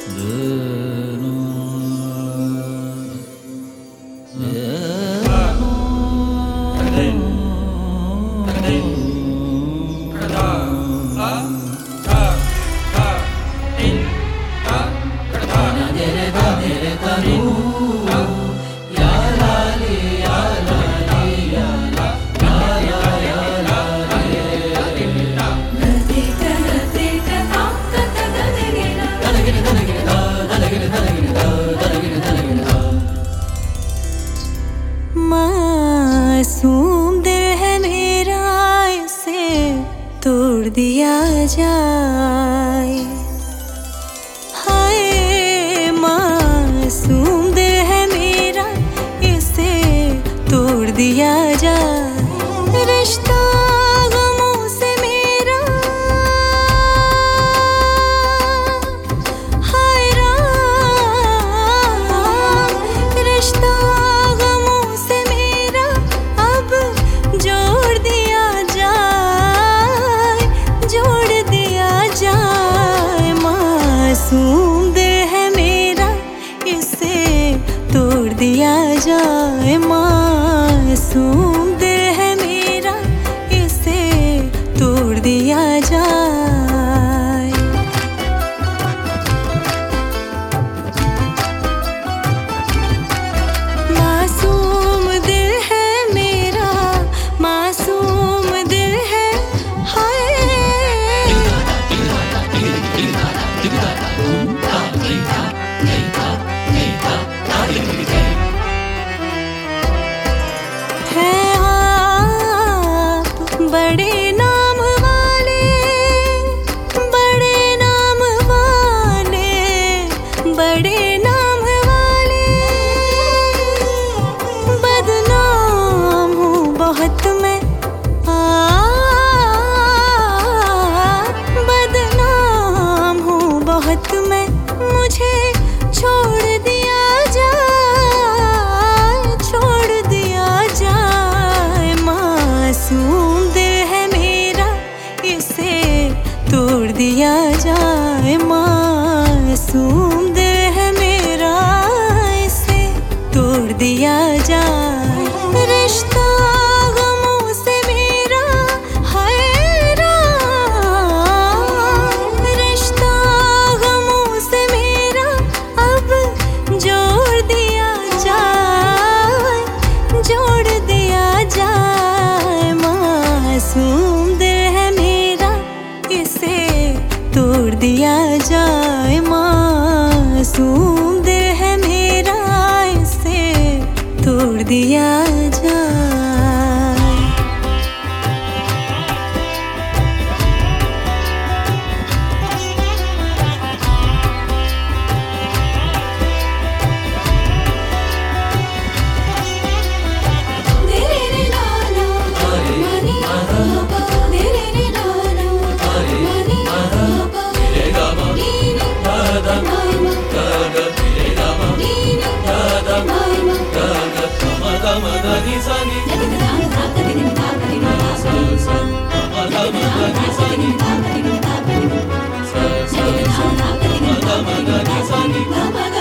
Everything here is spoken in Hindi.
मासूम दिल है मेरा, इसे तोड़ दिया जाए। हाय मासूम दिल है मेरा, इसे तोड़ दिया जाए। रिश्ता गमों से मेरा हाय राम, रिश्ता गमों से मेरा अब जोड़ दिया जाए, जोड़ दिया जाए। मासूम दिल है मेरा, इसे तोड़ दिया जाए। मासूम दिल है मेरा, इसे तोड़ दिया जाए। मासूम दिल है मेरा, मासूम दिल है हाय। है आप बड़े नाम वाले, बड़े नाम वाले, बड़े नाम वाले। बदनाम हूँ बहुत मैं, बदनाम हूँ बहुत मैं। मुझे छोड़ दिया जाए, छोड़ दिया जाए। मासूम दिल है मेरा, इसे तोड़ दिया जाए। मासूम दिल है मेरा, इसे तोड़ दिया जाए। रिश्ता गमों से मेरा हाय राम, रिश्ता गमों से मेरा अब जोड़ दिया जाए, जोड़ दिया जाए। मासूम दिल है मेरा, इसे तोड़ दिया जाए। मासूम दिल है मेरा, इसे तोड़ दिया जाए। Sa